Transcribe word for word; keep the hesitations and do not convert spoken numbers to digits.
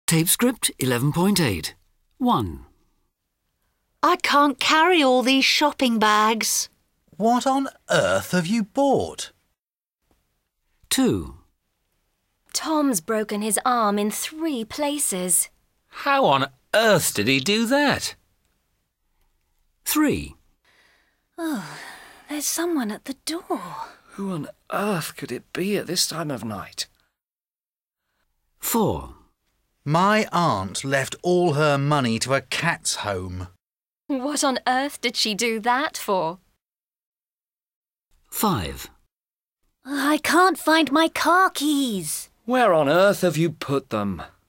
Tape script eleven point eight. one. I can't carry all these shopping bags. What on earth have you bought? two. Tom's broken his arm in three places. How on earth did he do that? three. Oh, there's someone at the door. Who on earth could it be at this time of night? four. My aunt left all her money to a cat's home. What on earth did she do that for? five. I can't find my car keys. Where on earth have you put them?